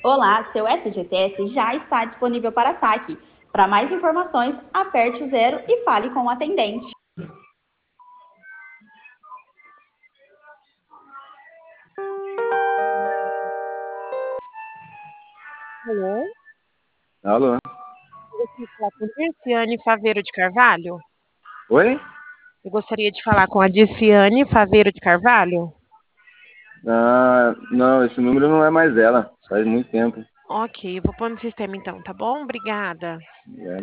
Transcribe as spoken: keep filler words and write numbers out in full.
Olá, seu S G T S já está disponível para saque. Para mais informações, aperte o zero e fale com o atendente. Alô? Alô? Eu gostaria de falar com a Dirciane Faveiro de Carvalho. Oi? Eu gostaria de falar com a Dirciane Faveiro de Carvalho. Ah, não, esse número não é mais ela. Faz muito tempo. Ok, eu vou pôr no sistema então, tá bom? Obrigada. É.